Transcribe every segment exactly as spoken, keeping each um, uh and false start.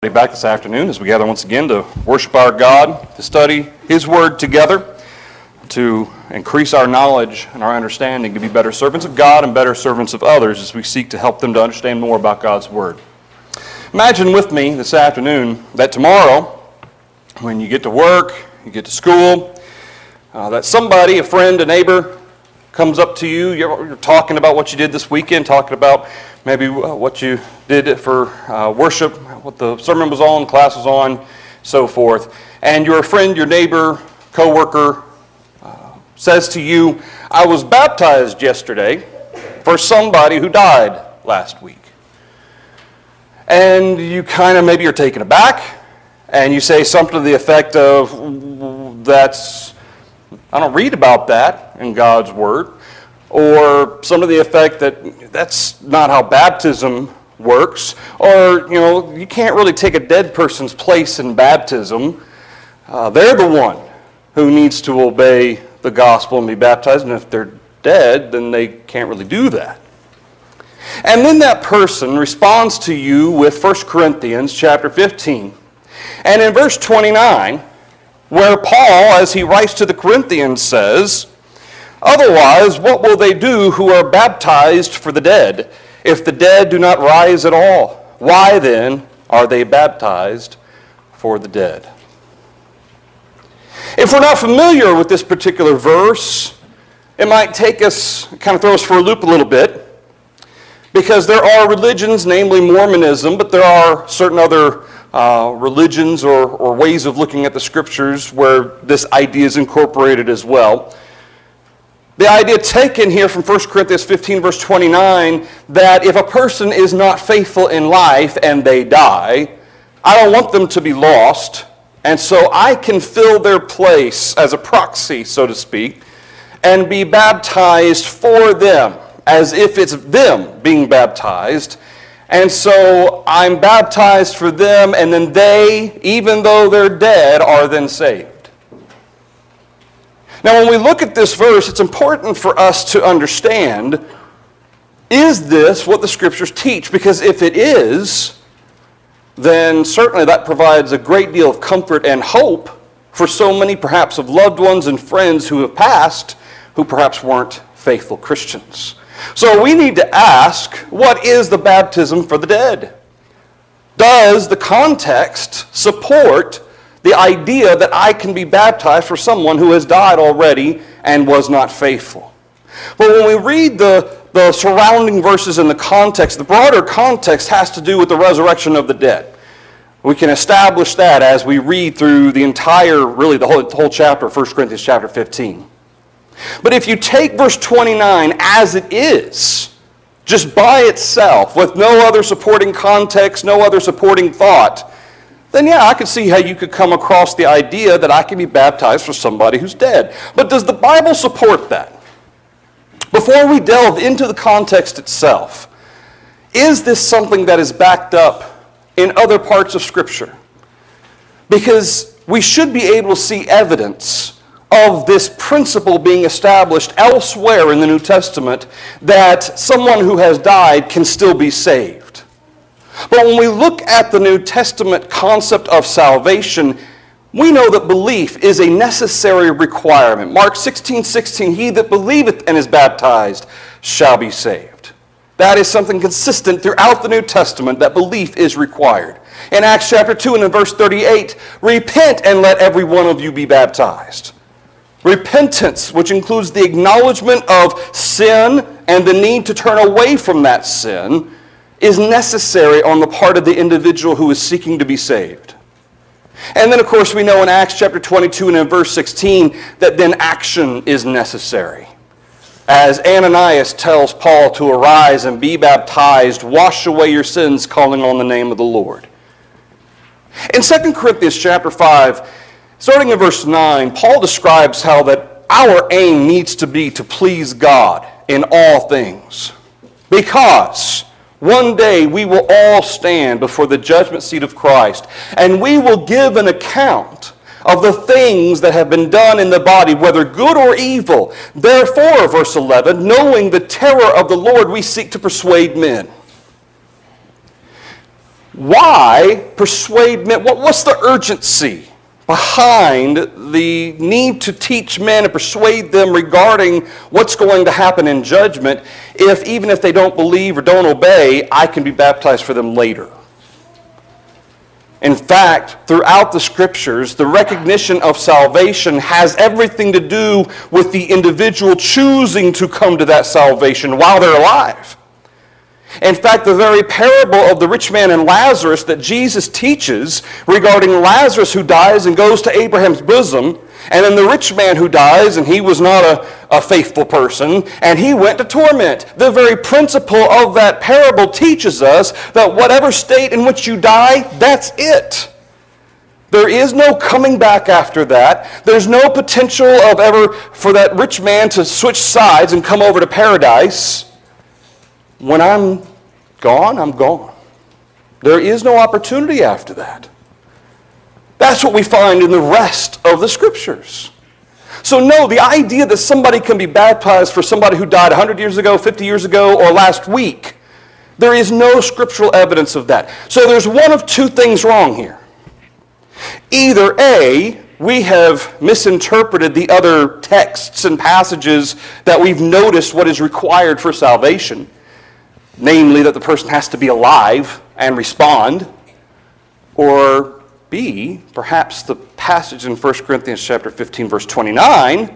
Back this afternoon as we gather once again to worship our God, to study His Word together, to increase our knowledge and our understanding, to be better servants of God and better servants of others as we seek to help them to understand more about God's Word. Imagine with me this afternoon that tomorrow, when you get to work, you get to school, uh, that somebody, a friend, a neighbor, comes up to you, you're, you're talking about what you did this weekend, talking about maybe what you did for uh, worship, what the sermon was on, class was on, so forth. And your friend, your neighbor, co-worker uh, says to you, I was baptized yesterday for somebody who died last week. And you kind of, maybe you're taken aback, and you say something to the effect of, that's, I don't read about that in God's Word. Or some of the effect that that's not how baptism works. Or, you know, you can't really take a dead person's place in baptism. Uh, they're the one who needs to obey the gospel and be baptized. And if they're dead, then they can't really do that. And then that person responds to you with First Corinthians chapter fifteen. And in verse twenty-nine, where Paul, as he writes to the Corinthians, says, otherwise, what will they do who are baptized for the dead, if the dead do not rise at all? Why then are they baptized for the dead? If we're not familiar with this particular verse, it might take us, kind of throw us for a loop a little bit, because there are religions, namely Mormonism, but there are certain other uh, religions or, or ways of looking at the Scriptures where this idea is incorporated as well. The idea taken here from First Corinthians fifteen, verse twenty-nine, that if a person is not faithful in life and they die, I don't want them to be lost, and so I can fill their place as a proxy, so to speak, and be baptized for them, as if it's them being baptized. And so I'm baptized for them, and then they, even though they're dead, are then saved. Now, when we look at this verse, it's important for us to understand, is this what the Scriptures teach? Because if it is, then certainly that provides a great deal of comfort and hope for so many, perhaps, of loved ones and friends who have passed, who perhaps weren't faithful Christians. So we need to ask, what is the baptism for the dead? Does the context support the idea that I can be baptized for someone who has died already and was not faithful? But when we read the, the surrounding verses in the context, the broader context has to do with the resurrection of the dead. We can establish that as we read through the entire, really the whole, the whole chapter, First Corinthians chapter fifteen. But if you take verse twenty-nine as it is, just by itself, with no other supporting context, no other supporting thought, then yeah, I could see how you could come across the idea that I can be baptized for somebody who's dead. But does the Bible support that? Before we delve into the context itself, is this something that is backed up in other parts of Scripture? Because we should be able to see evidence of this principle being established elsewhere in the New Testament, that someone who has died can still be saved. But when we look at the New Testament concept of salvation, we know that belief is a necessary requirement. Mark sixteen sixteen, he that believeth and is baptized shall be saved. That is something consistent throughout the New Testament, that belief is required. In Acts chapter two and in verse thirty-eight, repent and let every one of you be baptized. Repentance, which includes the acknowledgement of sin and the need to turn away from that sin, is necessary on the part of the individual who is seeking to be saved. And then, of course, we know in Acts chapter twenty-two and in verse sixteen that then action is necessary. As Ananias tells Paul to arise and be baptized, wash away your sins, calling on the name of the Lord. In Second Corinthians chapter five, starting in verse nine, Paul describes how that our aim needs to be to please God in all things. Because one day we will all stand before the judgment seat of Christ, and we will give an account of the things that have been done in the body, whether good or evil. Therefore, verse eleven, knowing the terror of the Lord, we seek to persuade men. Why persuade men? What, what's the urgency behind the need to teach men and persuade them regarding what's going to happen in judgment if, even if they don't believe or don't obey, I can be baptized for them later? In fact, throughout the Scriptures, the recognition of salvation has everything to do with the individual choosing to come to that salvation while they're alive. In fact, the very parable of the rich man and Lazarus that Jesus teaches regarding Lazarus who dies and goes to Abraham's bosom, and then the rich man who dies, and he was not a, a faithful person, and he went to torment. The very principle of that parable teaches us that whatever state in which you die, that's it. There is no coming back after that. There's no potential of ever for that rich man to switch sides and come over to paradise. When I'm gone, I'm gone. There is no opportunity after that. That's what we find in the rest of the Scriptures. So no, the idea that somebody can be baptized for somebody who died one hundred years ago, fifty years ago, or last week, there is no scriptural evidence of that. So there's one of two things wrong here. Either A, we have misinterpreted the other texts and passages that we've noticed what is required for salvation, namely that the person has to be alive and respond, or B, perhaps the passage in First Corinthians chapter fifteen, verse twenty-nine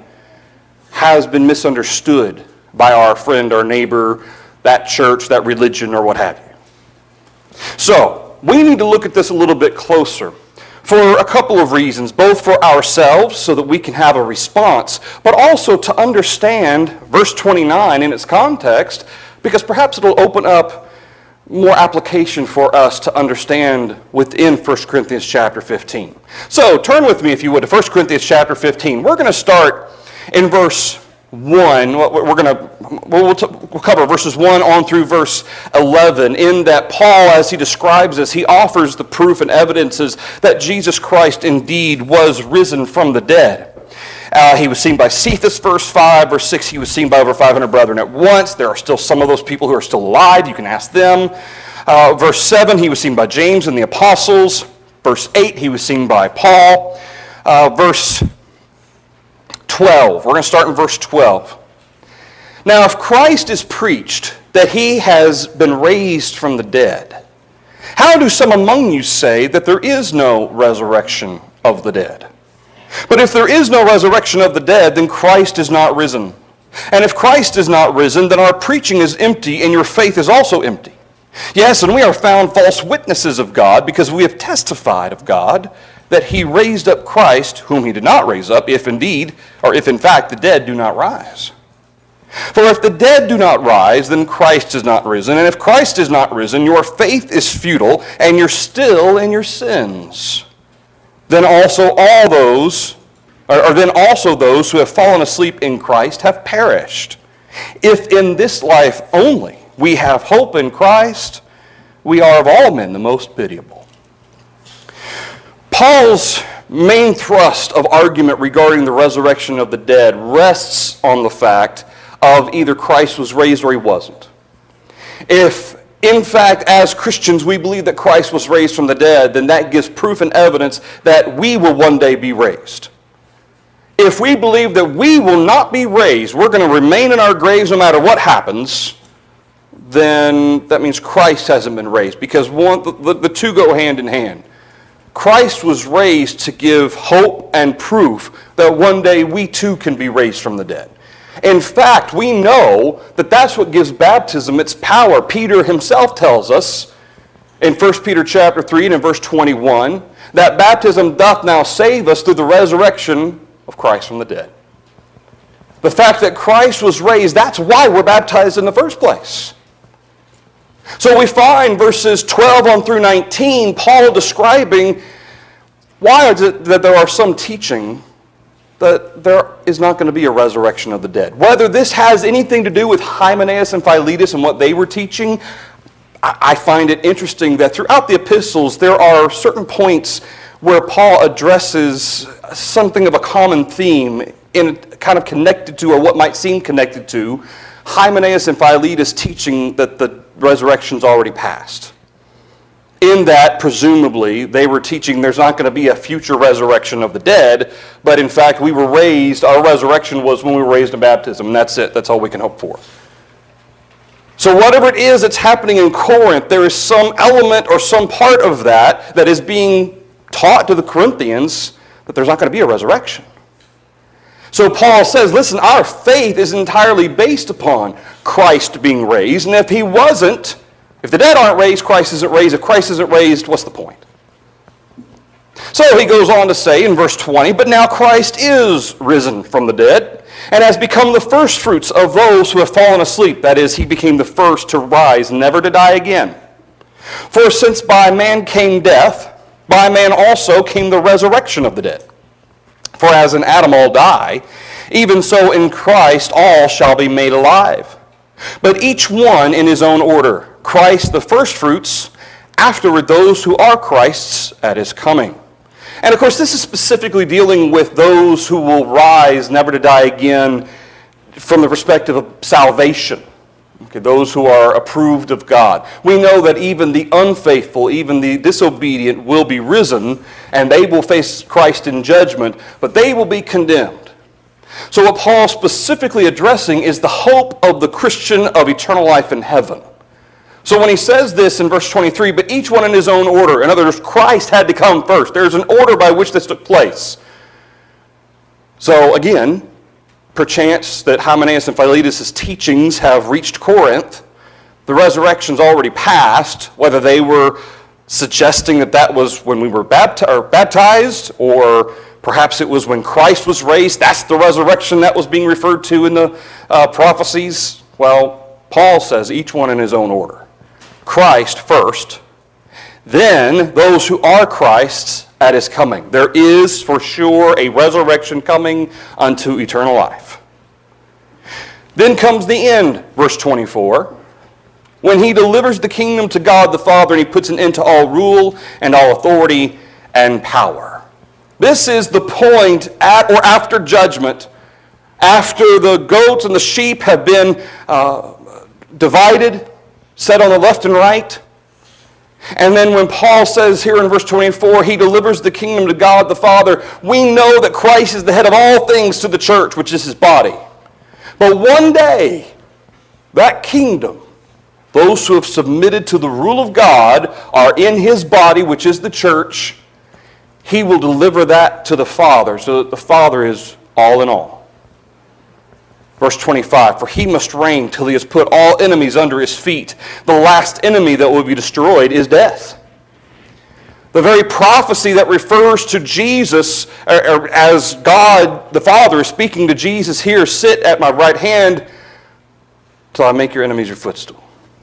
has been misunderstood by our friend, our neighbor, that church, that religion, or what have you. So, we need to look at this a little bit closer for a couple of reasons, both for ourselves so that we can have a response, but also to understand verse twenty-nine in its context, because perhaps it'll open up more application for us to understand within First Corinthians chapter fifteen. So turn with me, if you would, to First Corinthians chapter fifteen. We're going to start in verse one. We're going to we'll, we'll cover verses one on through verse eleven. In that Paul, as he describes this, he offers the proof and evidences that Jesus Christ indeed was risen from the dead. Uh, he was seen by Cephas, verse five. Verse six, he was seen by over five hundred brethren at once. There are still some of those people who are still alive. You can ask them. Uh, verse seven, he was seen by James and the apostles. Verse eight, he was seen by Paul. Uh, verse twelve, we're going to start in verse twelve. Now, if Christ is preached that he has been raised from the dead, how do some among you say that there is no resurrection of the dead? But if there is no resurrection of the dead, then Christ is not risen. And if Christ is not risen, then our preaching is empty, and your faith is also empty. Yes, and we are found false witnesses of God, because we have testified of God that he raised up Christ, whom he did not raise up, if indeed, or if in fact the dead do not rise. For if the dead do not rise, then Christ is not risen. And if Christ is not risen, your faith is futile, and you're still in your sins. Then also all those, or then also those who have fallen asleep in Christ have perished. If in this life only we have hope in Christ, we are of all men the most pitiable. Paul's main thrust of argument regarding the resurrection of the dead rests on the fact of either Christ was raised or he wasn't. If in fact, as Christians, we believe that Christ was raised from the dead, then that gives proof and evidence that we will one day be raised. If we believe that we will not be raised, we're going to remain in our graves no matter what happens, then that means Christ hasn't been raised, because one, the, the two go hand in hand. Christ was raised to give hope and proof that one day we too can be raised from the dead. In fact, we know that that's what gives baptism its power. Peter himself tells us in First Peter chapter three and in verse twenty-one that baptism doth now save us through the resurrection of Christ from the dead. The fact that Christ was raised, that's why we're baptized in the first place. So we find verses twelve on through nineteen, Paul describing why is it that there are some teaching that there is not going to be a resurrection of the dead. Whether this has anything to do with Hymenaeus and Philetus and what they were teaching, I find it interesting that throughout the epistles there are certain points where Paul addresses something of a common theme in kind of connected to, or what might seem connected to, Hymenaeus and Philetus teaching that the resurrection's already passed. in that, presumably, they were teaching there's not going to be a future resurrection of the dead, but in fact, we were raised, our resurrection was when we were raised in baptism, and that's it. That's all we can hope for. So whatever it is that's happening in Corinth, there is some element or some part of that that is being taught to the Corinthians that there's not going to be a resurrection. So Paul says, listen, our faith is entirely based upon Christ being raised, and if he wasn't, if the dead aren't raised, Christ isn't raised. If Christ isn't raised, what's the point? So he goes on to say in verse twenty, but now Christ is risen from the dead and has become the firstfruits of those who have fallen asleep. That is, he became the first to rise, never to die again. For since by man came death, by man also came the resurrection of the dead. For as in Adam all die, even so in Christ all shall be made alive. But each one in his own order. Christ the firstfruits, afterward those who are Christ's at his coming. And of course this is specifically dealing with those who will rise never to die again from the perspective of salvation. Okay, those who are approved of God. We know that even the unfaithful, even the disobedient will be risen and they will face Christ in judgment, but they will be condemned. So what Paul's specifically addressing is the hope of the Christian of eternal life in heaven. So when he says this in verse twenty-three, but each one in his own order, in other words, Christ had to come first. There's an order by which this took place. So again, perchance that Hymenaeus and Philetus' teachings have reached Corinth, the resurrection's already passed, whether they were suggesting that that was when we were bapti- or baptized, or perhaps it was when Christ was raised. That's the resurrection that was being referred to in the uh, prophecies. Well, Paul says each one in his own order. Christ first, then those who are Christ's at his coming. There is for sure a resurrection coming unto eternal life. Then comes the end, verse twenty-four, when he delivers the kingdom to God the Father and he puts an end to all rule and all authority and power. This is the point at or after judgment, after the goats and the sheep have been uh, divided, set on the left and right. And then when Paul says here in verse twenty-four, he delivers the kingdom to God the Father, we know that Christ is the head of all things to the church, which is his body. But one day, that kingdom, those who have submitted to the rule of God, are in his body, which is the church. He will deliver that to the Father, so that the Father is all in all. Verse twenty-five, for he must reign till he has put all enemies under his feet. The last enemy that will be destroyed is death. The very prophecy that refers to Jesus, as God the Father is speaking to Jesus here, sit at my right hand till I make your enemies your footstool.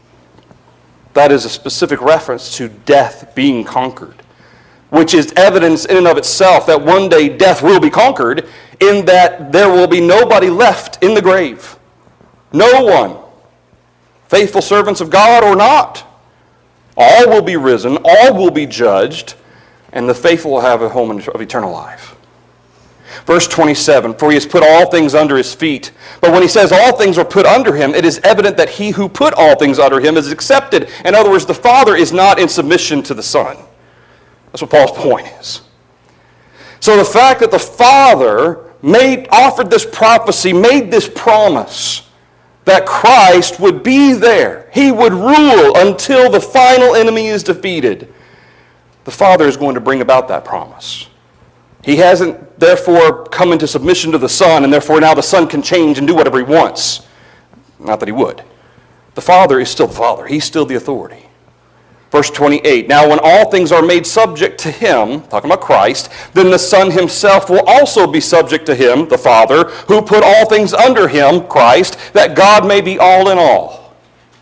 That is a specific reference to death being conquered, which is evidence in and of itself that one day death will be conquered, in that there will be nobody left in the grave. No one. Faithful servants of God or not. All will be risen, all will be judged, and the faithful will have a home of eternal life. Verse twenty-seven, for he has put all things under his feet. But when he says all things are put under him, it is evident that he who put all things under him is accepted. In other words, the Father is not in submission to the Son. That's what Paul's point is. So the fact that the Father made, offered this prophecy, made this promise that Christ would be there. He would rule until the final enemy is defeated. The Father is going to bring about that promise. He hasn't, therefore, come into submission to the Son, and therefore now the Son can change and do whatever he wants. Not that he would. The Father is still the Father. He's still the authority. Verse twenty-eight, now when all things are made subject to him, talking about Christ, then the Son himself will also be subject to him, the Father, who put all things under him, Christ, that God may be all in all.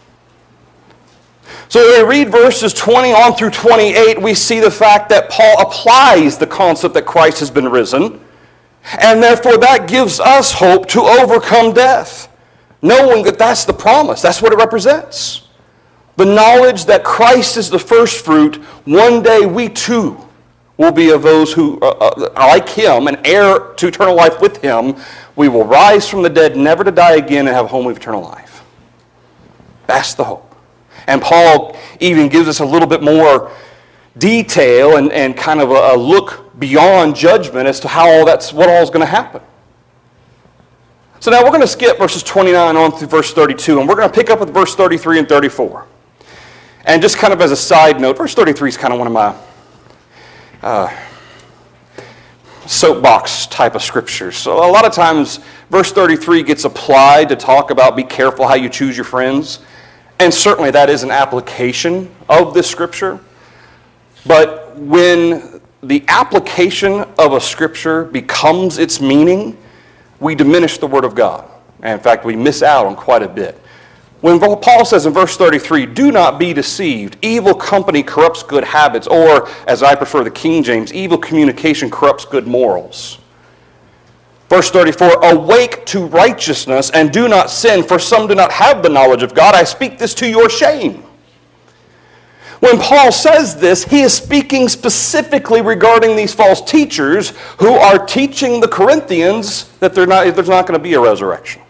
So when we read verses twenty on through twenty-eight, we see the fact that Paul applies the concept that Christ has been risen, and therefore that gives us hope to overcome death, knowing that that's the promise, that's what it represents. The knowledge that Christ is the first fruit, one day we too will be of those who, uh, uh, like him, and heir to eternal life with him. We will rise from the dead, never to die again, and have a home of eternal life. That's the hope. And Paul even gives us a little bit more detail and, and kind of a, a look beyond judgment as to how all that's what all is going to happen. So now we're going to skip verses twenty-nine on through verse thirty-two, and we're going to pick up with verse thirty-three and thirty-four. And just kind of as a side note, verse thirty-three is kind of one of my uh, soapbox type of scriptures. So a lot of times verse thirty-three gets applied to talk about be careful how you choose your friends. And certainly that is an application of this scripture. But when the application of a scripture becomes its meaning, we diminish the Word of God. And in fact, we miss out on quite a bit. When Paul says in verse thirty-three, do not be deceived. Evil company corrupts good habits. Or, as I prefer the King James, evil communication corrupts good morals. Verse thirty-four, awake to righteousness and do not sin, for some do not have the knowledge of God. I speak this to your shame. When Paul says this, he is speaking specifically regarding these false teachers who are teaching the Corinthians that they're not, there's not going to be a resurrection.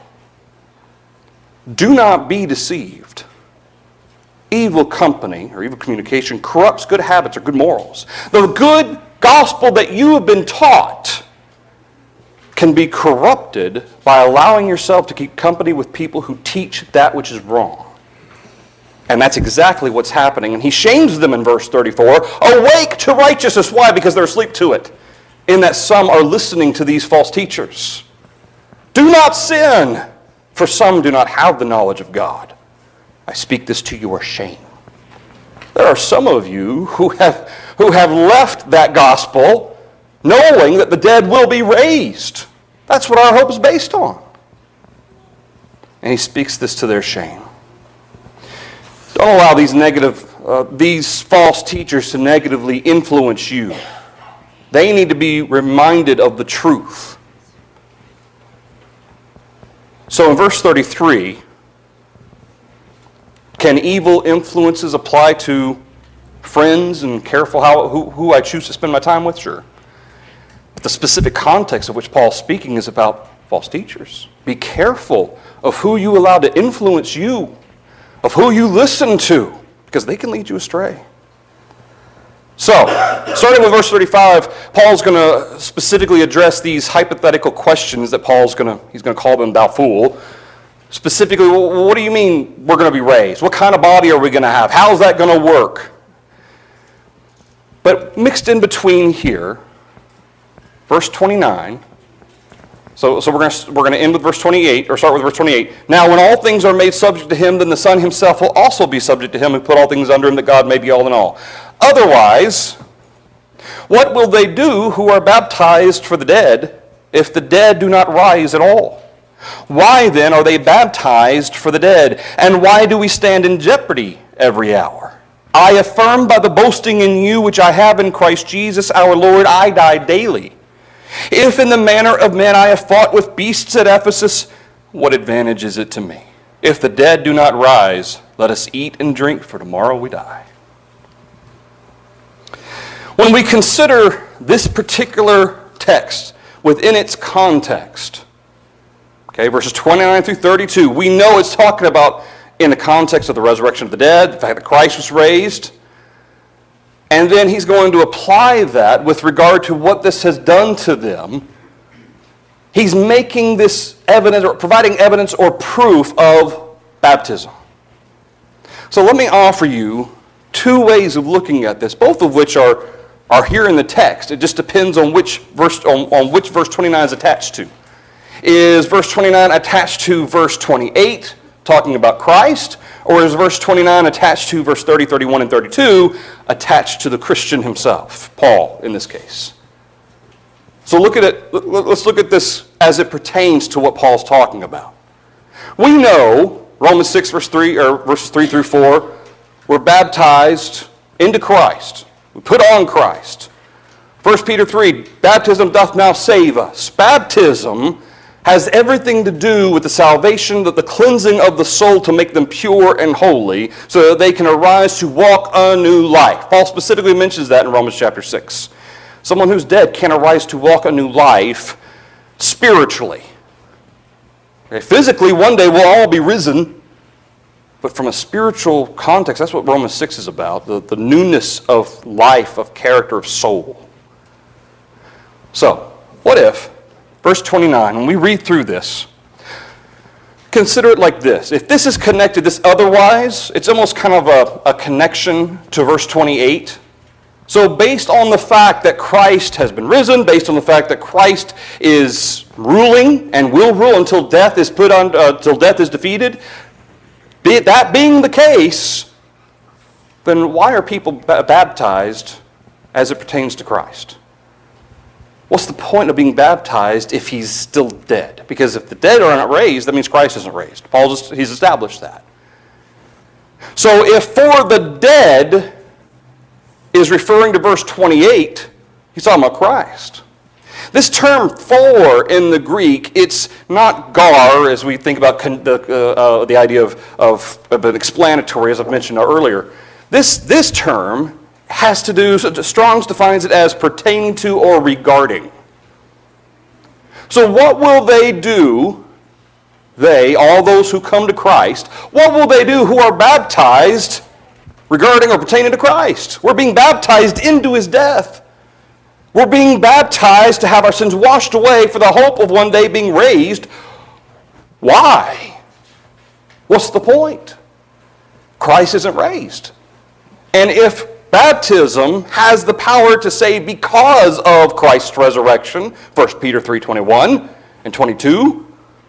Do not be deceived. Evil company or evil communication corrupts good habits or good morals. The good gospel that you have been taught can be corrupted by allowing yourself to keep company with people who teach that which is wrong. And that's exactly what's happening. And he shames them in verse thirty-four. Awake to righteousness. Why? Because they're asleep to it. In that some are listening to these false teachers. Do not sin, for some do not have the knowledge of God. I speak this to your shame. There are some of you who have, who have left that gospel knowing that the dead will be raised. That's what our hope is based on. And he speaks this to their shame. Don't allow these negative, uh, these false teachers to negatively influence you. They need to be reminded of the truth. So in verse thirty-three, can evil influences apply to friends and careful how who, who I choose to spend my time with? Sure. But the specific context of which Paul's speaking is about false teachers. Be careful of who you allow to influence you, of who you listen to, because they can lead you astray. So, starting with verse thirty-five, Paul's going to specifically address these hypothetical questions that Paul's going to, he's going to call them thou fool. Specifically, what do you mean we're going to be raised? What kind of body are we going to have? How's that going to work? But mixed in between here, verse twenty-nine, So, so we're going to we're going to end with verse twenty-eight, or start with verse twenty-eight. Now, when all things are made subject to him, then the Son himself will also be subject to him who put all things under him, that God may be all in all. Otherwise, what will they do who are baptized for the dead, if the dead do not rise at all? Why then are they baptized for the dead? And why do we stand in jeopardy every hour? I affirm by the boasting in you which I have in Christ Jesus our Lord, I die daily. If in the manner of men I have fought with beasts at Ephesus, what advantage is it to me? If the dead do not rise, let us eat and drink, for tomorrow we die. When we consider this particular text within its context, okay, verses twenty-nine through thirty-two, we know it's talking about in the context of the resurrection of the dead, the fact that Christ was raised. And then he's going to apply that with regard to what this has done to them. He's making this evidence, or providing evidence or proof of baptism. So let me offer you two ways of looking at this, both of which are, are here in the text. It just depends on which verse on, on which verse twenty-nine is attached to. Is verse twenty-nine attached to verse twenty-eight, talking about Christ? Or is verse twenty-nine attached to verse thirty, thirty-one, and thirty-two, attached to the Christian himself, Paul in this case? So look at it. Let's look at this as it pertains to what Paul's talking about. We know, Romans six, verse three, or verses three through four, we're baptized into Christ. We put on Christ. First Peter three, baptism doth now save us. Baptism has everything to do with the salvation, that the cleansing of the soul to make them pure and holy, so that they can arise to walk a new life. Paul specifically mentions that in Romans chapter six. Someone who's dead can arise to walk a new life spiritually. Okay, physically, one day we'll all be risen, But from a spiritual context, that's what Romans six is about, the, the newness of life, of character, of soul. So, what if, verse twenty-nine, when we read through this, consider it like this. If this is connected, this otherwise, it's almost kind of a, a connection to verse twenty-eight. So based on the fact that Christ has been risen, based on the fact that Christ is ruling and will rule until death is put on, uh, until death is defeated, be it that being the case, then why are people b- baptized as it pertains to Christ? What's the point of being baptized if he's still dead? Because if the dead are not raised, that means Christ isn't raised. Paul just, he's established that. So if for the dead is referring to verse twenty-eight, he's talking about Christ. This term for in the Greek, it's not gar, as we think about con- the, uh, uh, the idea of, of, of an explanatory, as I've mentioned earlier. This, this term has to do, Strong's defines it as pertaining to or regarding. So what will they do, they, all those who come to Christ, what will they do who are baptized regarding or pertaining to Christ? We're being baptized into his death. We're being baptized to have our sins washed away for the hope of one day being raised. Why? What's the point? Christ isn't raised. And if baptism has the power to save because of Christ's resurrection, First Peter three twenty-one and twenty-two,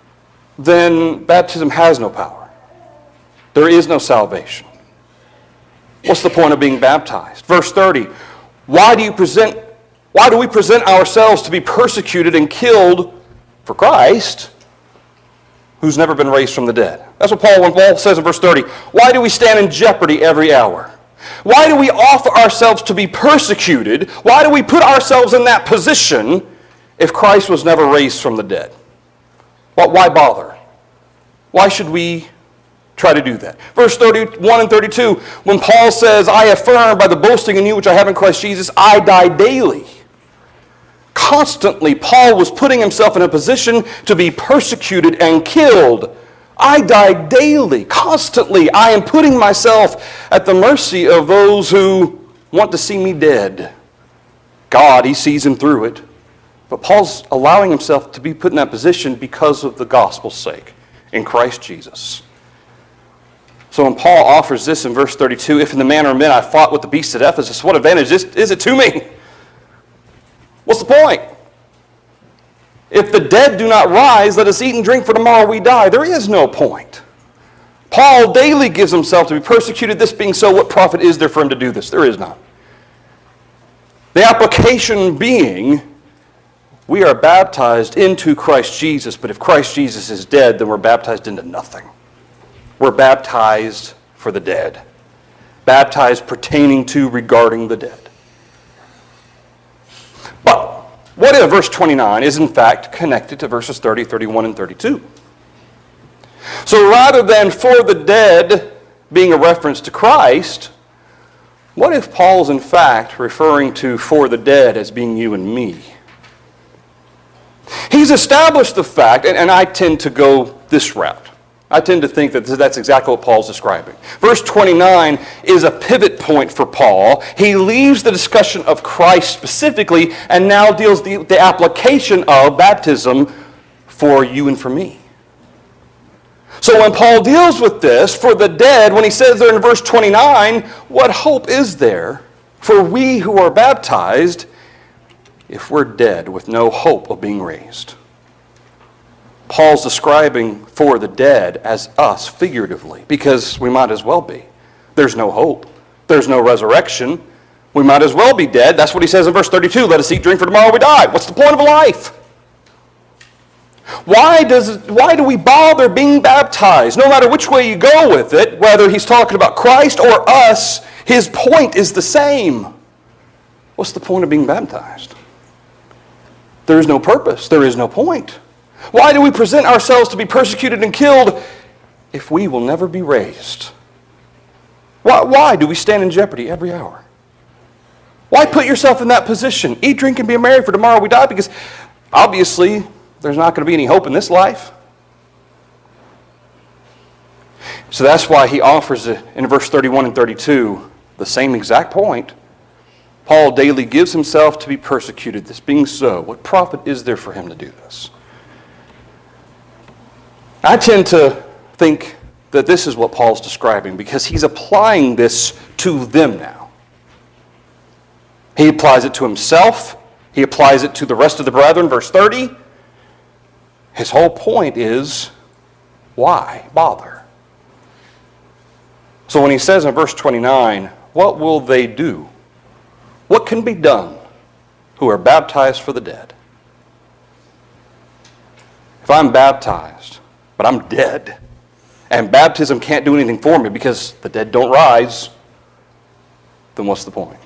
then baptism has no power. There is no salvation. What's the point of being baptized? Verse thirty, why do you present, why do we present ourselves to be persecuted and killed for Christ, who's never been raised from the dead? That's what Paul, when Paul says in verse thirty, why do we stand in jeopardy every hour? Why do we offer ourselves to be persecuted? Why do we put ourselves in that position if Christ was never raised from the dead? Well, why bother? Why should we try to do that? Verse thirty-one and thirty-two, when Paul says, I affirm by the boasting in you which I have in Christ Jesus, I die daily. Constantly, Paul was putting himself in a position to be persecuted and killed. I die daily, constantly. I am putting myself at the mercy of those who want to see me dead. God, he sees him through it. But Paul's allowing himself to be put in that position because of the gospel's sake in Christ Jesus. So when Paul offers this in verse thirty-two, if in the manner of men I fought with the beasts at Ephesus, what advantage is, is it to me? What's the point? If the dead do not rise, let us eat and drink, for tomorrow we die. There is no point. Paul daily gives himself to be persecuted. This being so, what profit is there for him to do this? There is none. The application being, we are baptized into Christ Jesus, but if Christ Jesus is dead, then we're baptized into nothing. We're baptized for the dead. Baptized pertaining to, regarding the dead. But what if verse twenty-nine is in fact connected to verses thirty, thirty-one, and thirty-two? So rather than for the dead being a reference to Christ, what if Paul's in fact referring to for the dead as being you and me? He's established the fact, and, and I tend to go this route. I tend to think that that's exactly what Paul's describing. Verse twenty-nine is a pivot point for Paul. He leaves the discussion of Christ specifically and now deals the, the application of baptism for you and for me. So when Paul deals with this for the dead, when he says there in verse twenty-nine, what hope is there for we who are baptized if we're dead with no hope of being raised? Paul's describing for the dead as us figuratively, because we might as well be. There's no hope. There's no resurrection. We might as well be dead. That's what he says in verse thirty-two. Let us eat, drink, for tomorrow we die. What's the point of life? Why does why do we bother being baptized? No matter which way you go with it, whether he's talking about Christ or us, his point is the same. What's the point of being baptized? There is no purpose. There is no point. Why do we present ourselves to be persecuted and killed if we will never be raised? Why, why do we stand in jeopardy every hour? Why put yourself in that position? Eat, drink, and be merry, for tomorrow we die, because obviously there's not going to be any hope in this life. So that's why he offers it in verse thirty-one and thirty-two, the same exact point. Paul daily gives himself to be persecuted. This being so, what profit is there for him to do this? I tend to think that this is what Paul's describing because he's applying this to them now. He applies it to himself. He applies it to the rest of the brethren. Verse thirty, his whole point is, why bother? So when he says in verse twenty-nine, what will they do? What can be done who are baptized for the dead? If I'm baptized, but I'm dead, and baptism can't do anything for me because the dead don't rise, then what's the point?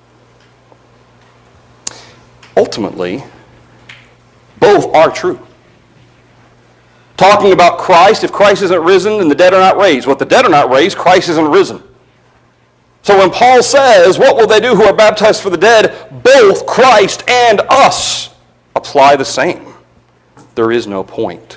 Ultimately, both are true. Talking about Christ, if Christ isn't risen, then the dead are not raised. Well, if the dead are not raised, Christ isn't risen. So when Paul says, what will they do who are baptized for the dead? Both Christ and us apply the same. There is no point.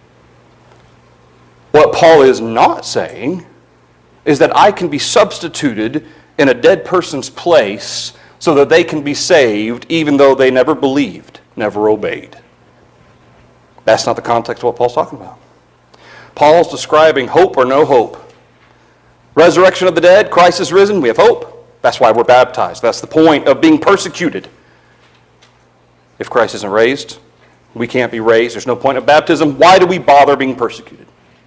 What Paul is not saying is that I can be substituted in a dead person's place so that they can be saved even though they never believed, never obeyed. That's not the context of what Paul's talking about. Paul's describing hope or no hope. Resurrection of the dead, Christ is risen, we have hope. That's why we're baptized. That's the point of being persecuted. If Christ isn't raised, we can't be raised. There's no point of baptism. Why do we bother being persecuted?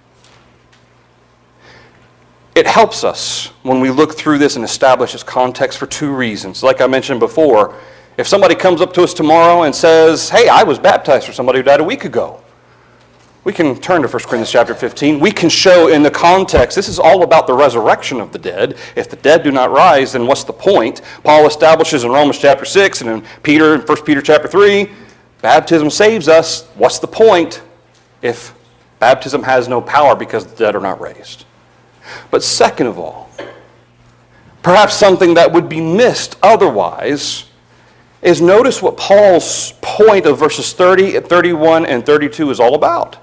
It helps us when we look through this and establish its context for two reasons. Like I mentioned before, if somebody comes up to us tomorrow and says, hey, I was baptized for somebody who died a week ago, we can turn to First Corinthians chapter fifteen. We can show in the context, this is all about the resurrection of the dead. If the dead do not rise, then what's the point? Paul establishes in Romans chapter six and in Peter, in First Peter chapter three, baptism saves us. What's the point if baptism has no power because the dead are not raised? But second of all, perhaps something that would be missed otherwise is notice what Paul's point of verses thirty, thirty-one, and thirty-two is all about.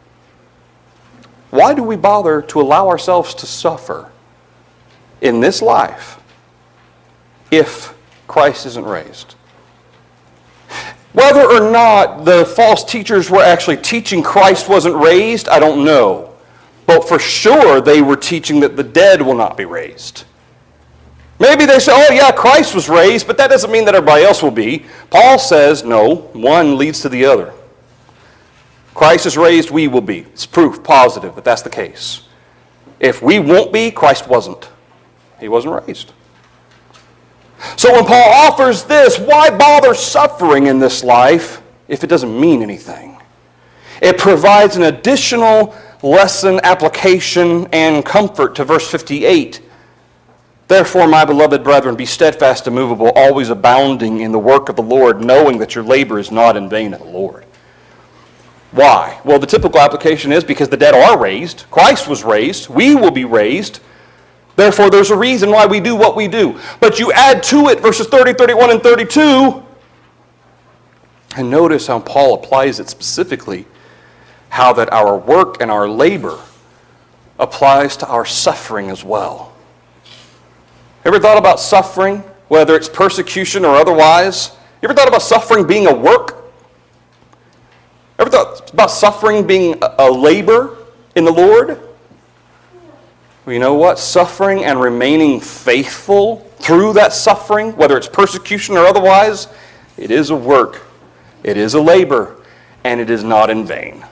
Why do we bother to allow ourselves to suffer in this life if Christ isn't raised? Whether or not the false teachers were actually teaching Christ wasn't raised, I don't know. But for sure they were teaching that the dead will not be raised. Maybe they say, oh yeah, Christ was raised, but that doesn't mean that everybody else will be. Paul says, no, one leads to the other. Christ is raised, we will be. It's proof positive that that's the case. If we won't be, Christ wasn't. He wasn't raised. So when Paul offers this, why bother suffering in this life if it doesn't mean anything? It provides an additional lesson, application, and comfort to verse fifty-eight. Therefore, my beloved brethren, be steadfast, immovable, always abounding in the work of the Lord, knowing that your labor is not in vain in the Lord. Why? Well, the typical application is because the dead are raised. Christ was raised. We will be raised. Therefore, there's a reason why we do what we do. But you add to it verses thirty, thirty-one, and thirty-two, and notice how Paul applies it specifically, how that our work and our labor applies to our suffering as well. Ever thought about suffering, whether it's persecution or otherwise? You ever thought about suffering being a work? Ever thought about suffering being a labor in the Lord? Well, you know what? Suffering and remaining faithful through that suffering, whether it's persecution or otherwise, it is a work, it is a labor, and it is not in vain.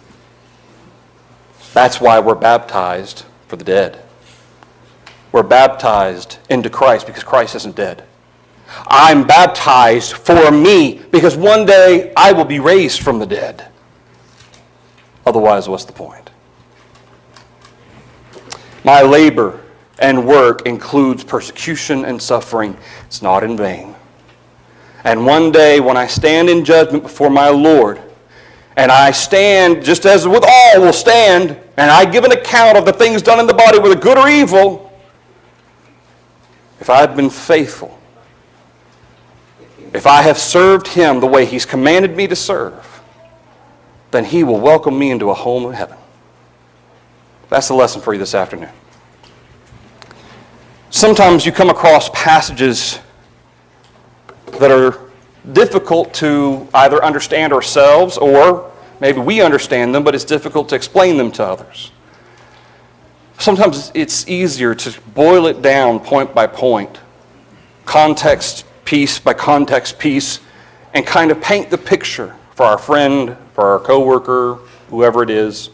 That's why we're baptized for the dead. We're baptized into Christ because Christ isn't dead. I'm baptized for me because one day I will be raised from the dead. Otherwise, what's the point? My labor and work includes persecution and suffering. It's not in vain. And one day when I stand in judgment before my Lord, and I stand, just as with all will stand, and I give an account of the things done in the body, whether good or evil, if I've been faithful, if I have served Him the way He's commanded me to serve, then He will welcome me into a home of heaven. That's the lesson for you this afternoon. Sometimes you come across passages that are difficult to either understand ourselves, or maybe we understand them, but it's difficult to explain them to others. Sometimes it's easier to boil it down point by point, context piece by context piece, and kind of paint the picture for our friend, for our coworker, whoever it is.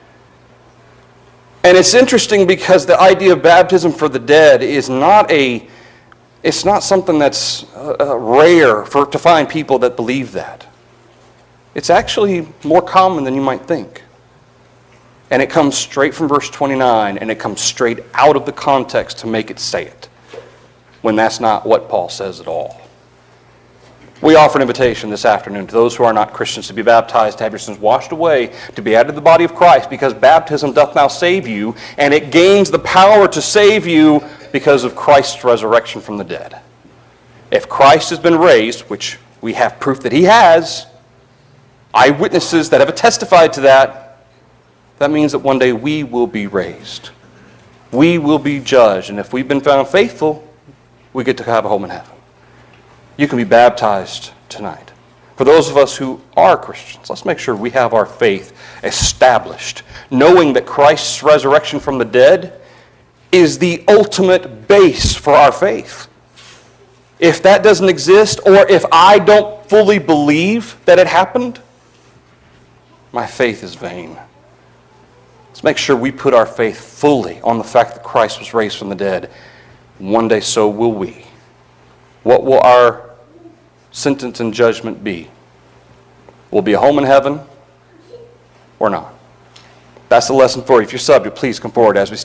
And it's interesting because the idea of baptism for the dead is not a, it's not something that's uh, rare for to find people that believe that. It's actually more common than you might think. And it comes straight from verse twenty-nine, and it comes straight out of the context to make it say it, when that's not what Paul says at all. We offer an invitation this afternoon to those who are not Christians to be baptized, to have your sins washed away, to be added to the body of Christ, because baptism doth now save you, and it gains the power to save you because of Christ's resurrection from the dead. If Christ has been raised, which we have proof that he has, eyewitnesses that have testified to that, that means that one day we will be raised. We will be judged, and if we've been found faithful, we get to have a home in heaven. You can be baptized tonight. For those of us who are Christians, let's make sure we have our faith established, knowing that Christ's resurrection from the dead is the ultimate base for our faith. If that doesn't exist, or if I don't fully believe that it happened, my faith is vain. Let's make sure we put our faith fully on the fact that Christ was raised from the dead. One day so will we. What will our sentence and judgment be? Will it be a home in heaven or not? That's the lesson for you. If you're subject, please come forward as we